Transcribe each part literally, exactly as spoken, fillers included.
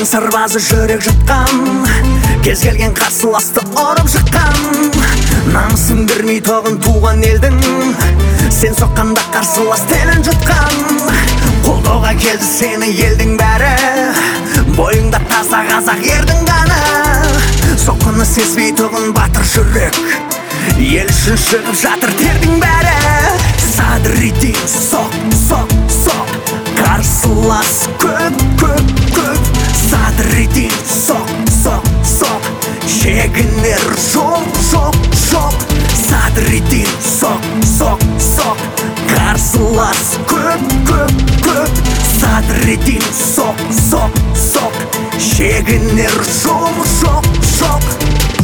елдің сарбазы жүрек жұтқан, кез келген қарсыласты ұрып жыққан. Намысын бермей тоғын туған елдің, сен соққанда қарсылас телін жұтқан. Қолдауға келді сені елдің бәрі, бойыңда таза қазақ ердің ғана. Соққыны сезбей тоғын батыр жүрек, ел үшін шығып жатыр тердің бәрі. Садыридин соқ, соқ, соқ, қарсылас көп, көп, көп. Садыридин соқ, соқ, соқ, шегінер жоқ, жоқ, жоқ. Садыридин соқ, соқ, соқ, қарсылас көп, көп, көп. Садыридин соқ, соқ, соқ, шегінер жоқ, жоқ, жоқ.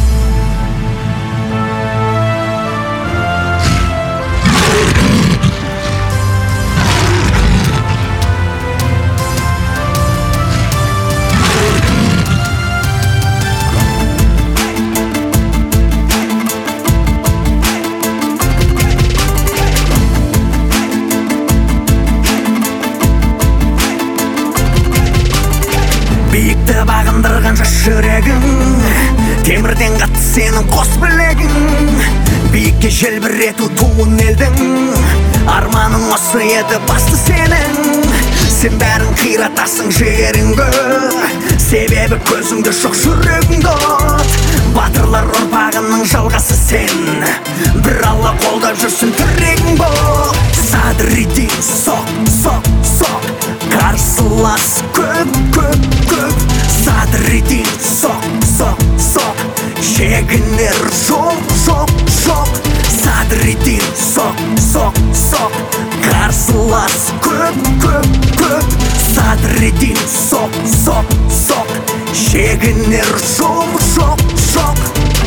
Биікті бағындырған жас жүрегің, темірден қатты сенің қос білегің. Биікке желбірету туын елдің, арманың осы еді басты сенің. Сен бәрін қиратасың жеріңді, себебі көзіңді жоқ жүрегіңді от. Батырлар ұрпағының жалғасы сен, бір алла қолдап жүрсін тірегің бол. Садыридин соқ, соқ, соқ, қарсылас көп, көп, көп. Садыридин соқ, соқ, соқ, шегінер жоқ, жоқ, жоқ. Садыридин соқ, соқ, соқ, қарсылас көп, көп, көп. Садыридин соқ, соқ, соқ, шегінер жоқ, жоқ, жоқ.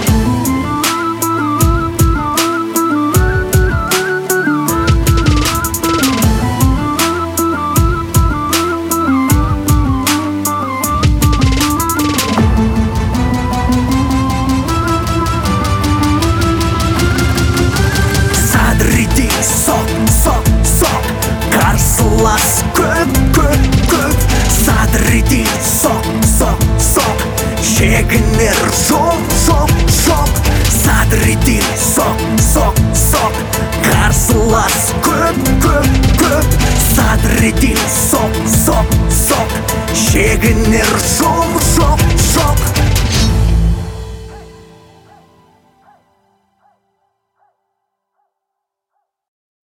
Қарсылас көп, көп, көп. Садыридин соқ, соқ, соқ, шегінер жоқ, жоқ, жоқ. Садыридин соқ, соқ, соқ, қарсылас көп, көп, көп. Садыридин соқ, соқ, соқ, шегінер жоқ,